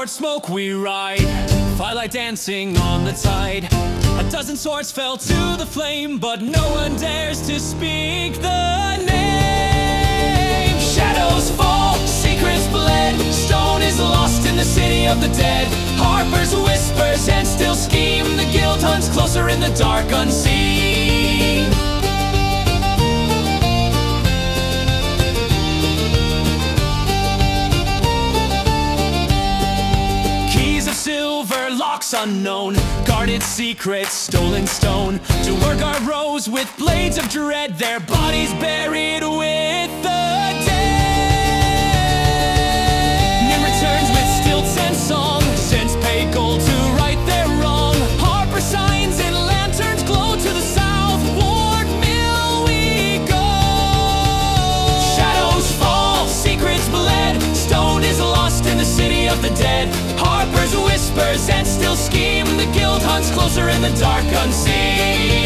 sword smoke we ride, firelight dancing on the tide. A dozen swords fell to the flame, but no one dares to speak the name. Shadows fall, secrets bled, stone is lost in the city of the dead. Harpers whispers and still scheme, the guild hunts closer in the dark unseen. Silver locks unknown, guarded secrets, stolen stone. To work our rows with blades of dread, their bodies buried with the dead. Nim returns with stilts and song, since pay gold to right their wrong. Harper signs and lanterns glow, to the southward mill we go. Shadows fall, secrets bled, stone is lost in the city of the dead. Harpers whispers and still scheme, the guild hunts closer in the dark unseen.